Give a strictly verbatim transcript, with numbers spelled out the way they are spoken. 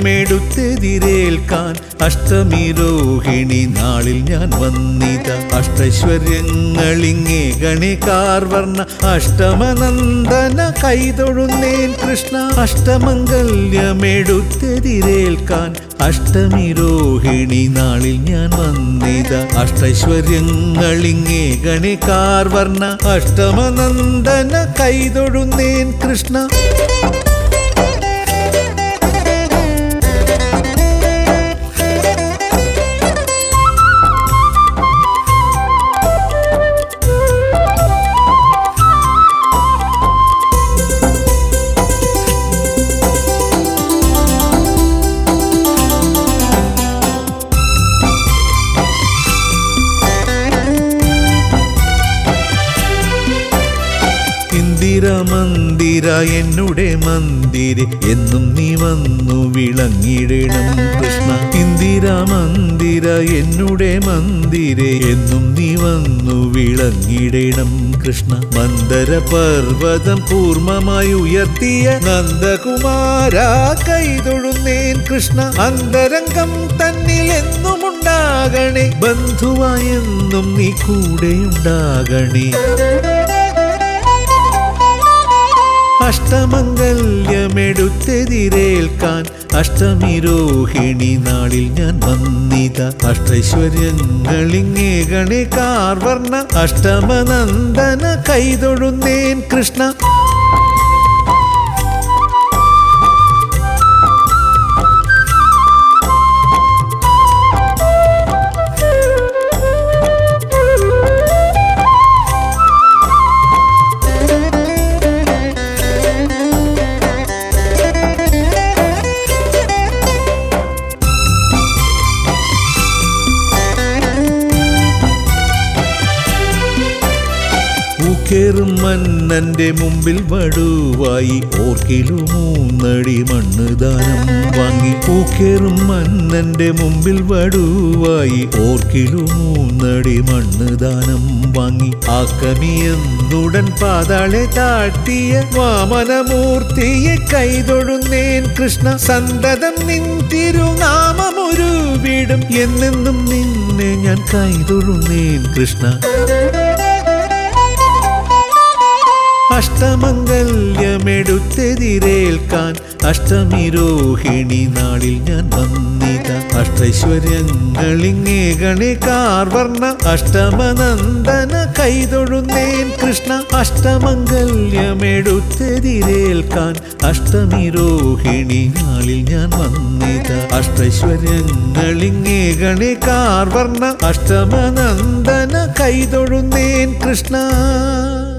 വാത്സല്യമെടുത്തെതിരേൽക്കാൻ അഷ്ടമി രോഹിണി നാളിൽ ഞാൻ വന്നിത. അഷ്ടൈശ്വര്യങ്ങളിങ്ങേ ഗണികാർവർണ്ണ അഷ്ടമനന്ദന കൈതൊഴുന്നേൻ കൃഷ്ണ. അഷ്ടമംഗല്യമെടുത്തെതിരേൽക്കാൻ അഷ്ടമി രോഹിണി നാളിൽ ഞാൻ വന്നിത. അഷ്ടൈശ്വര്യങ്ങളിങ്ങേ ഗണികാർവർണ്ണ അഷ്ടമനന്ദന കൈതൊഴുന്നേൻ കൃഷ്ണ. മന്ദിര എന്നുടെ മന്ദിരെ എന്നും നീ വന്നു വിളങ്ങിടണം കൃഷ്ണ. ഇന്ദിര മന്ദിര എന്നുടെ മന്ദിരെ എന്നും നീ വന്നു വിളങ്ങിടണം കൃഷ്ണ. മന്ദര പർവ്വതം കൂർമ്മമായി ഉയർത്തിയ നന്ദകുമാര കൈതൊഴുന്നേൻ കൃഷ്ണ. അന്തരംഗം തന്നിൽ എന്നും ഉണ്ടാകണേ, ബന്ധുവായെന്നും നീ കൂടെയുണ്ടാകണേ. അഷ്ടമംഗല്യമെടുത്തെതിരേൽക്കാൻ അഷ്ടമി രോഹിണി നാളിൽ ഞാൻ വന്നിത. അഷ്ടൈശ്വര്യങ്ങളിങ്ങേ ഗണികാർവർണ്ണ അഷ്ടമനന്ദന കൈതൊഴുന്നേൻ കൃഷ്ണ. പൂക്കേറും മന്നന്റെ മുമ്പിൽ വടുവായി ഓർക്കിലു മൂന്നടി മണ്ണ് ദാനം വാങ്ങി. പൂക്കേറും മന്നന്റെ മുമ്പിൽ വടുവായി ഓർക്കിലു മൂന്നടി മണ്ണ് ദാനം വാങ്ങി. ആക്കമിയെന്നുടൻ പാതാളെ താട്ടിയ വാമനമൂർത്തിയെ കൈതൊഴുന്നേൻ കൃഷ്ണ. സന്തതം നിൻ തിരുനാമമൊരു വീടും എന്നെന്നും നിന്നെ ഞാൻ കൈതൊഴുന്നേൻ കൃഷ്ണ. അഷ്ടമംഗല്യമെടുത്തെതിരേൽക്കാൻ അഷ്ടമി രോഹിണി നാളിൽ ഞാൻ വന്നിത. അഷ്ടൈശ്വര്യങ്ങളിങ്ങേ ഗണികാർവർണ്ണ അഷ്ടമനന്ദന കൈതൊഴുന്നേൻ കൃഷ്ണ. അഷ്ടമംഗല്യമെടുത്തെതിരേൽക്കാൻ അഷ്ടമി രോഹിണി നാളിൽ ഞാൻ വന്നിത. അഷ്ടൈശ്വര്യങ്ങളിങ്ങേ ഗണികാർവർണ്ണ അഷ്ടമനന്ദന കൈതൊഴുന്നേൻ കൃഷ്ണ.